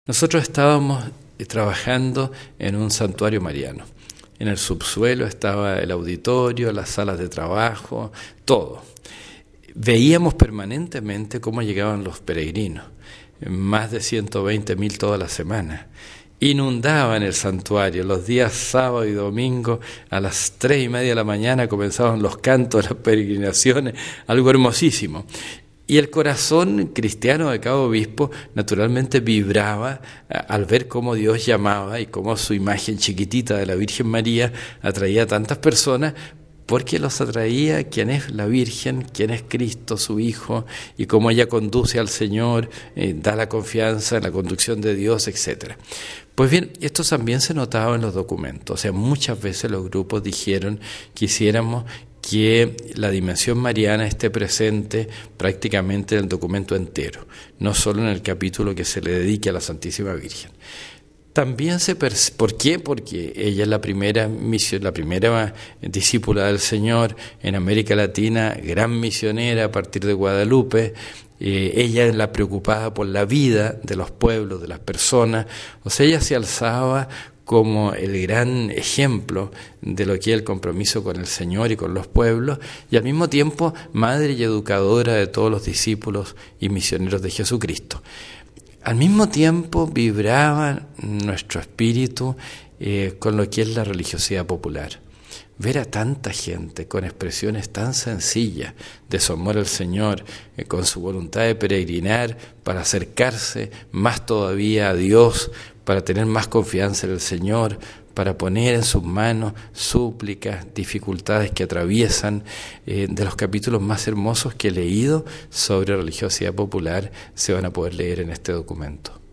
Nosotros estábamos trabajando en un santuario mariano. En el subsuelo estaba el auditorio, las salas de trabajo, todo. Veíamos permanentemente cómo llegaban los peregrinos, más de 120.000 todas las semanas. Inundaban el santuario, los días sábado y domingo a las 3:30 de la mañana comenzaban los cantos, las peregrinaciones, algo hermosísimo. Y el corazón cristiano de cada obispo naturalmente vibraba al ver cómo Dios llamaba y cómo su imagen chiquitita de la Virgen María atraía a tantas personas, porque los atraía quién es la Virgen, quién es Cristo, su Hijo, y cómo ella conduce al Señor, da la confianza en la conducción de Dios, etc. Pues bien, esto también se notaba en los documentos. O sea, muchas veces los grupos dijeron que quisiéramos que la dimensión mariana esté presente prácticamente en el documento entero, no solo en el capítulo que se le dedique a la Santísima Virgen. También ¿por qué? Porque ella es la primera discípula del Señor en América Latina, gran misionera a partir de Guadalupe. Ella es la preocupada por la vida de los pueblos, de las personas. O sea, ella se alzaba como el gran ejemplo de lo que es el compromiso con el Señor y con los pueblos, y al mismo tiempo madre y educadora de todos los discípulos y misioneros de Jesucristo. Al mismo tiempo vibraba nuestro espíritu con lo que es la religiosidad popular. Ver a tanta gente con expresiones tan sencillas de su amor al Señor, con su voluntad de peregrinar para acercarse más todavía a Dios, para tener más confianza en el Señor, para poner en sus manos súplicas, dificultades que atraviesan, de los capítulos más hermosos que he leído sobre religiosidad popular se van a poder leer en este documento.